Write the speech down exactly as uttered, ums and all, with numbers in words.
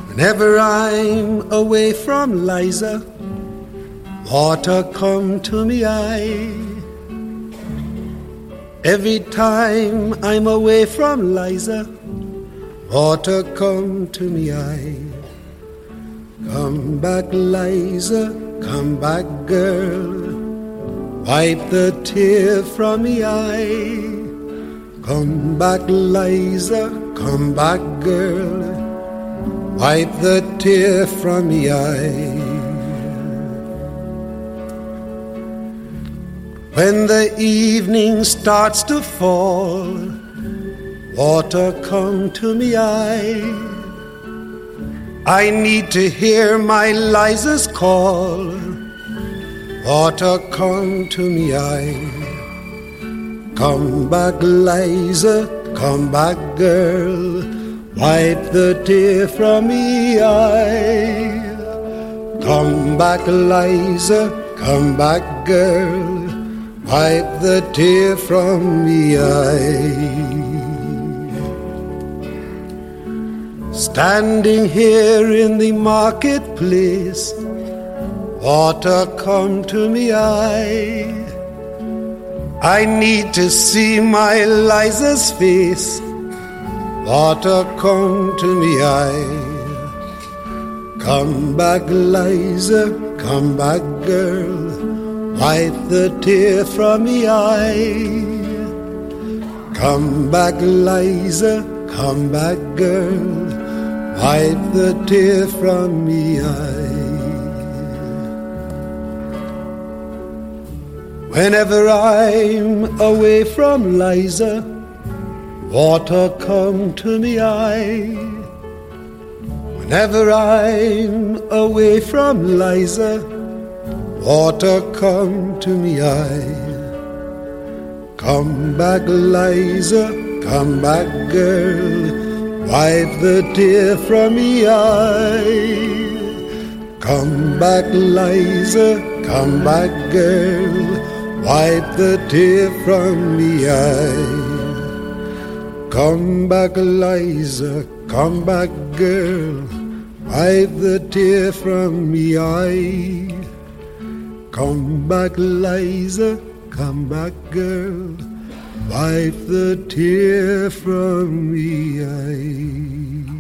Whenever I'm away from Liza, water come to me eye. Every time I'm away from Liza, water come to me eye. Come back, Liza, come back, girl, wipe the tear from me eye. Come back, Liza, come back, girl, wipe the tear from me eye. When the evening starts to fall, water come to me eye. I need to hear my Liza's call. Water come to me eye. Come back, Liza, come back, girl, wipe the tear from me eye. Come back, Liza, come back, girl, wipe the tear from me eye. Standing here in the marketplace, water come to me eye. I need to see my Liza's face. Water come to me eye. Come back, Liza, come back, girl, wipe the tear from me eye. Come back, Liza, come back, girl, wipe the tear from me eye. Whenever I'm away from Liza, water come to me eye. Whenever I'm away from Liza, water come to me eye. Come back, Liza, come back, girl, wipe the tear from me eye. Come back, Liza, come back, girl, wipe the tear from me eye. Come back, Liza, come back, girl, wipe the tear from me eye. Come back, Liza, come back, girl, wipe the tear from me eye.